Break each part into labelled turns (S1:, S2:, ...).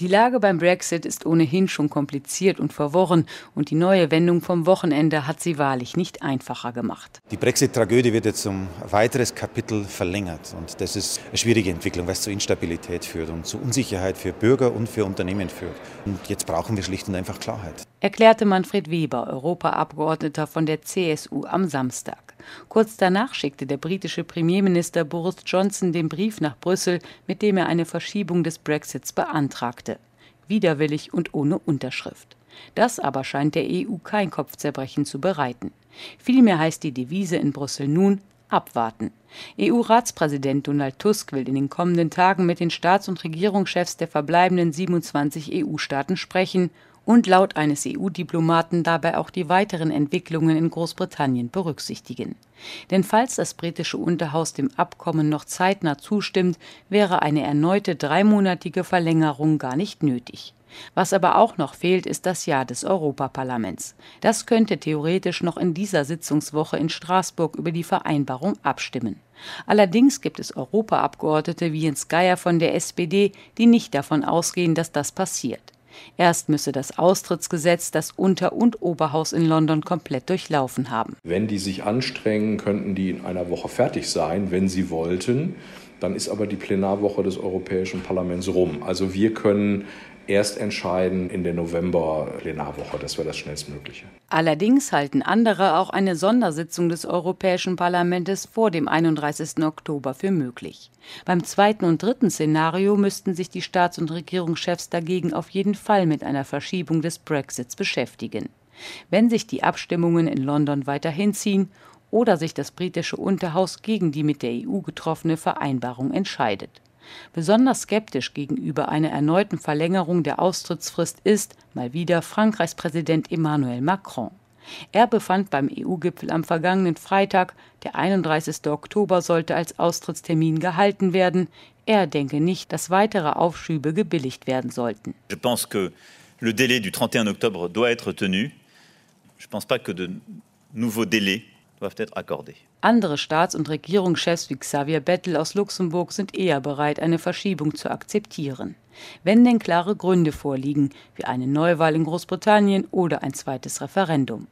S1: Die Lage beim Brexit ist ohnehin schon kompliziert und verworren und die neue Wendung vom Wochenende hat sie wahrlich nicht einfacher gemacht.
S2: Die Brexit-Tragödie wird jetzt um ein weiteres Kapitel verlängert und das ist eine schwierige Entwicklung, weil es zu Instabilität führt und zu Unsicherheit für Bürger und für Unternehmen führt. Und jetzt brauchen wir schlicht und einfach Klarheit.
S1: Erklärte Manfred Weber, Europaabgeordneter von der CSU, am Samstag. Kurz danach schickte der britische Premierminister Boris Johnson den Brief nach Brüssel, mit dem er eine Verschiebung des Brexits beantragte. Widerwillig und ohne Unterschrift. Das aber scheint der EU kein Kopfzerbrechen zu bereiten. Vielmehr heißt die Devise in Brüssel nun: abwarten. EU-Ratspräsident Donald Tusk will in den kommenden Tagen mit den Staats- und Regierungschefs der verbleibenden 27 EU-Staaten sprechen und laut eines EU-Diplomaten dabei auch die weiteren Entwicklungen in Großbritannien berücksichtigen. Denn falls das britische Unterhaus dem Abkommen noch zeitnah zustimmt, wäre eine erneute 3-monatige Verlängerung gar nicht nötig. Was aber auch noch fehlt, ist das Ja des Europaparlaments. Das könnte theoretisch noch in dieser Sitzungswoche in Straßburg über die Vereinbarung abstimmen. Allerdings gibt es Europaabgeordnete wie Jens Geier von der SPD, die nicht davon ausgehen, dass das passiert. Erst müsse das Austrittsgesetz das Unter- und Oberhaus in London komplett durchlaufen haben.
S3: Wenn die sich anstrengen, könnten die in einer Woche fertig sein, wenn sie wollten. Dann ist aber die Plenarwoche des Europäischen Parlaments rum. Also wir können erst entscheiden in der November-Plenarwoche. Das wäre das Schnellstmögliche.
S1: Allerdings halten andere auch eine Sondersitzung des Europäischen Parlaments vor dem 31. Oktober für möglich. Beim zweiten und dritten Szenario müssten sich die Staats- und Regierungschefs dagegen auf jeden Fall mit einer Verschiebung des Brexits beschäftigen. Wenn sich die Abstimmungen in London weiter hinziehen oder sich das britische Unterhaus gegen die mit der EU getroffene Vereinbarung entscheidet. Besonders skeptisch gegenüber einer erneuten Verlängerung der Austrittsfrist ist mal wieder Frankreichs Präsident Emmanuel Macron. Er befand beim EU-Gipfel am vergangenen Freitag, der 31. Oktober sollte als Austrittstermin gehalten werden. Er denke nicht, dass weitere Aufschübe gebilligt werden sollten.
S4: Je pense que le délai du 31 octobre doit être tenu. Je pense pas que de nouveaux délais doivent être accordés.
S1: Andere Staats- und Regierungschefs wie Xavier Bettel aus Luxemburg sind eher bereit, eine Verschiebung zu akzeptieren. Wenn denn klare Gründe vorliegen, wie eine Neuwahl in Großbritannien oder ein zweites Referendum.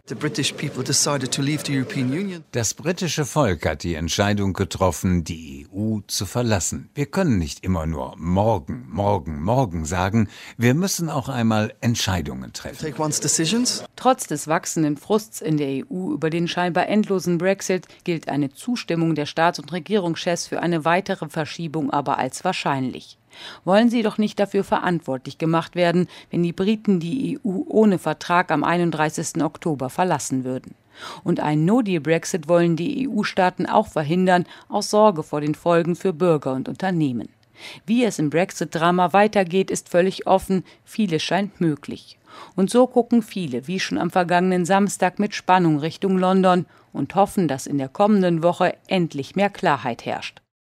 S5: Das britische Volk hat die Entscheidung getroffen, die EU zu verlassen. Wir können nicht immer nur morgen, morgen, morgen sagen. Wir müssen auch einmal Entscheidungen treffen.
S1: Trotz des wachsenden Frusts in der EU über den scheinbar endlosen Brexit gilt eine Zustimmung der Staats- und Regierungschefs für eine weitere Verschiebung aber als wahrscheinlich. Wollen sie doch nicht dafür verantwortlich gemacht werden, wenn die Briten die EU ohne Vertrag am 31. Oktober verlassen würden. Und einen No-Deal-Brexit wollen die EU-Staaten auch verhindern, aus Sorge vor den Folgen für Bürger und Unternehmen. Wie es im Brexit-Drama weitergeht, ist völlig offen, vieles scheint möglich. Und so gucken viele, wie schon am vergangenen Samstag, mit Spannung Richtung London und hoffen, dass in der kommenden Woche endlich mehr Klarheit herrscht.